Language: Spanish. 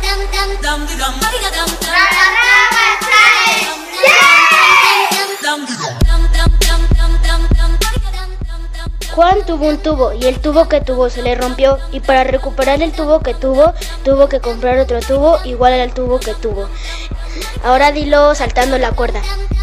Juan tuvo un tubo y el tubo que tuvo se le rompió y para recuperar el tubo que tuvo que comprar otro tubo igual al tubo que tuvo. Ahora dilo saltando la cuerda.